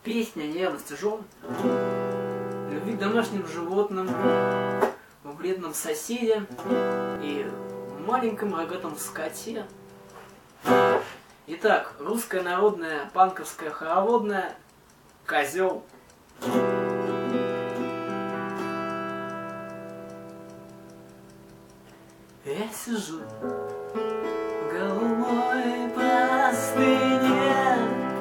Песня о неверности жен, любви к домашним животным, о вредном соседе и маленьком рогатом скоте. Итак, русская народная панковская хороводная «Козел». Я сижу в голубой простыне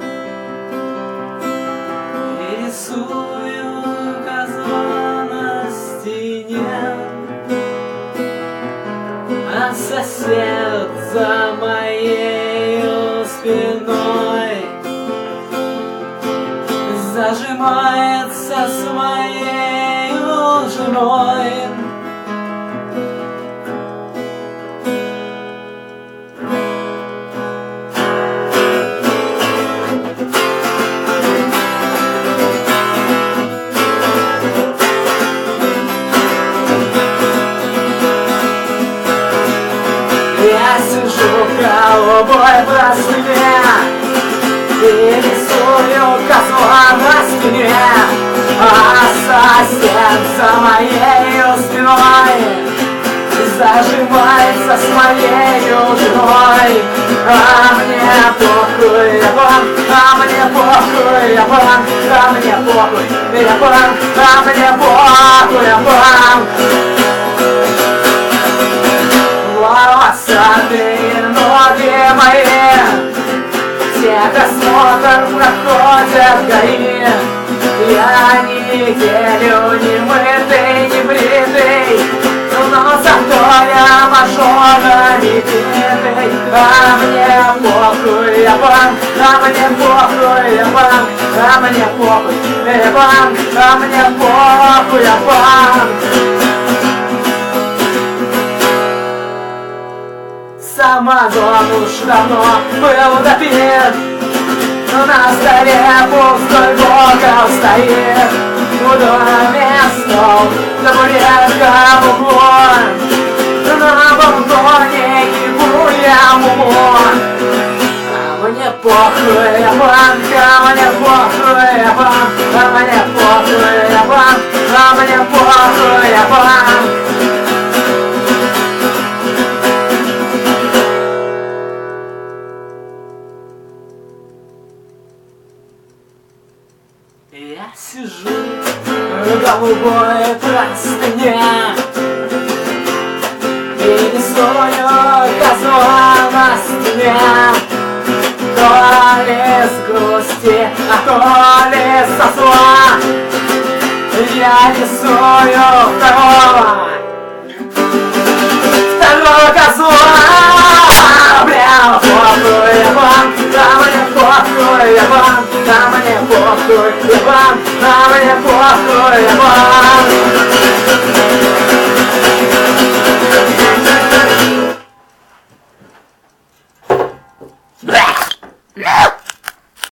и рисую козла на стене, а сосед за моей спиной зажимается с моей женой. Я сижу в голубой простыне и рисую козла на стене, а сосед за моей спиной зажимается с моей женой. А мне похуй, я банк, а мне похуй, я банк, а мне похуй, я банк, а мне похуй, я банк. Волосатые ноги мои, техосмотр проходят ГАИ. Я неделю не мытый, не бритый, но зато я мажора не битый. А мне похуй, я банк, а мне похуй, я банк, а мне похуй, я банк, а мне похуй, я банк. Самогон уж давно был допит, на столе пустой бокал стоит, у доме стол, табуретка в углу, на балконе ебу я муму. А мне похуй, я банк, а мне похуй, я банк, а мне похуй, я банк, а мне похуй, я банк. Я сижу в голубой простыне и рисую козла на стене. То ли с грусти, а то ли со зла я рисую второго козла. Бля, похуй, я банк, а мне похуй, я банк, а мне похуй, я банк, а мне похуй, я банк.